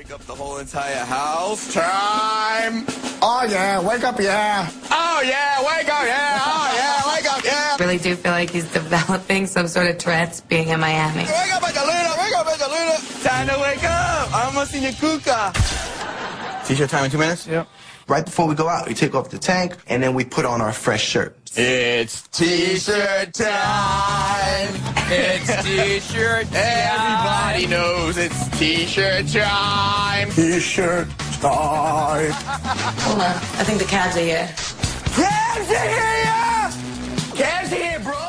Wake up the whole entire house. Time! Oh, yeah, wake up, yeah. Oh, yeah, wake up, yeah. Oh, yeah, wake up, yeah. I really do feel like he's developing some sort of Tourette's being in Miami. Wake up, Angelina. Wake up, Angelina. Time to wake up. I'm a senior kuka. T-shirt time in 2 minutes? Yep. Right before we go out, we take off the tank, and then we put on our fresh shirt. It's T-shirt time. It's T-shirt time. Everybody knows it's T-shirt time. T-shirt time. Hold on, I think the cabs are here. Cabs are here! Cabs are here, bro!